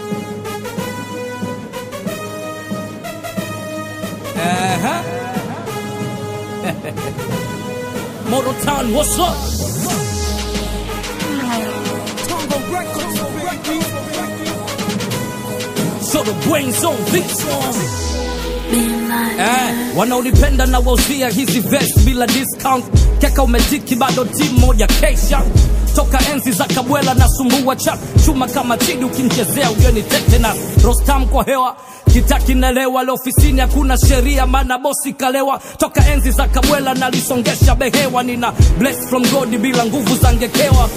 Motor Town, what's up? So the brains on this one. Wanaonipenda na wauzia hizi vest bila discount. Keka umetiki bado team moja kesha. Toka enzi za Kabwela na sumbua chat. Chuma kama chidi ukinchezea ugeni tetanus. Rostam kwa hewa kitaki nelewa. Leo ofisini hakuna sheria maana bosi kalewa. Toka enzi za Kabwela na lisongesha behewa. Nina blessed from God bila nguvu zangekewa.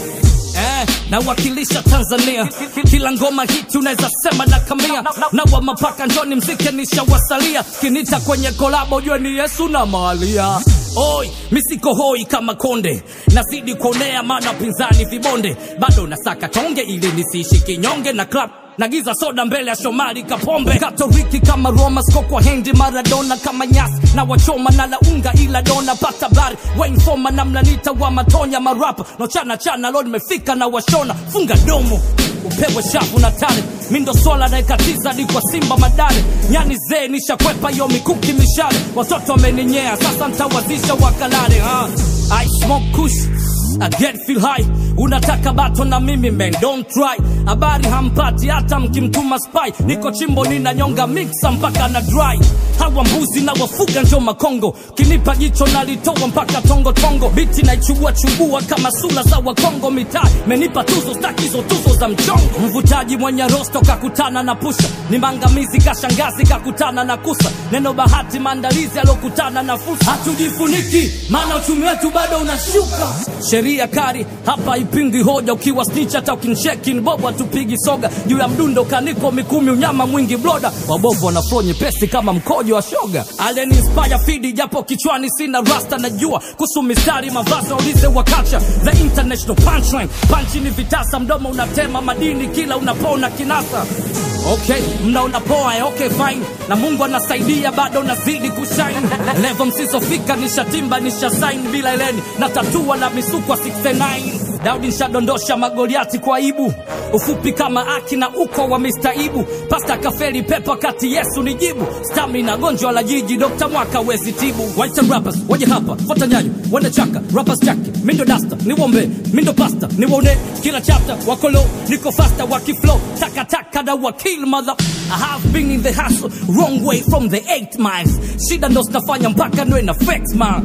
Na wakilisha Tanzania. Kila ngoma hiti unaweza sema na kamia. Na wa mapaka njoni mzike nishawasalia. Kinita kwenye kolabo ujue ni Yesu na Malia. Oi, misiko hoi kama konde. Nazidi kuonea maana pinzani vibonde. Bado nasaka tonge ili nisiishi kinyonge na club. Nagiza soda mbele ya Shomari Kapombe. Katoliki kama Roma, skokwa Hendi Maradona kama nyasi. Na wachoma na launga ila dona pata bari. Wayne Foma na mlanita wa matonya marapa. No chana lord mefika na washona. Funga domo, upewe shafu na tale. Mindo sola na ikatiza di kwa Simba Madare. Nyani zee nisha kwepa yo mikuki mishale. Watoto wameninyea sasa ntawazisha wakalale. I smoke kush, I get feel high. Unataka bato na mimi man, don't try. Habari hampati hata mkimtuma spy. Niko chimbo nina nyonga mixa mpaka na dry. Hawa mbuzi na wafuga njoma Kongo. Kinipa jicho nalitoa mpaka tongo tongo. Biti na chubua kama sula za wa Kongo mitai. Menipa tuzo stakizo tuzo za mchongo. Mvutaji mwenye rosto kakutana na pusha. Ni mangamizi kashangazi kakutana na kusa. Neno bahati maandalizi alokutana na fursa. Hatujifuniki maana uchumi wetu bado unashuka. Sheria kari hapa ipingi hoja. Ukiwa snitch hata ukinsheki ni bobo atupigi soga. Juu ya mdundo kaniko mikumi unyama mwingi bloda. Wabovu wanaflow nyepesi kama mkojo wa shoga. Alien inspire feed japo kichwani sina rasta najua. Kuhusu mistari mavazi ulize wakacha. The international punchline. Punchi ni vitasa mdomo unatema madini kila unapona kinasa. Okay, mnaona poa, okay fine. Na Mungu anasaidia bado nazidi kushine. Level msizofika nishatimba nisha sign bila eleni. Na tatua na misukwa 69. Daudi nishadondosha magoliati kwa ibu. Ufupi kama Aki na uko wa Mr. Ibu. Pasta kafeli pepa kati Yesu nijibu. Stamina gonjwa la jiji Dr. Mwaka wezi tibu. White rappers waje hapa fota nyanyo wende chaka rappers chake. Mindo dasta niwombe mindo pasta niwone. Kila chapter wakolo niko faster wakiflow. Taka da wakil mother. I have been in the hustle wrong way from the 8 miles. Shida ndo stafanya mpaka nwe na flex man.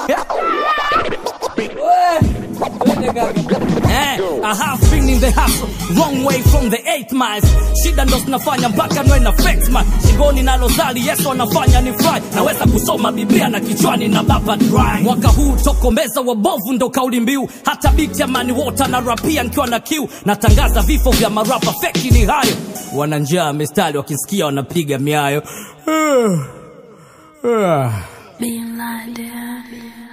I have been in the hustle wrong way from the 8 miles. Shida ndo snafanya mpaka nwe na flex man. Shingoni na lozali Yesu anafanya ni fry. Naweza kusoma Biblia na kichwani na baba dry. Mwaka huu tokomeza wabovu ndo kauli mbiu. Hata beat ya Mani Water na rapia nikiwa na kiu. Natangaza vifo vya marapa feki ni hayo. Wananjaa mistari wakisikia wanapiga miayo. Being like that.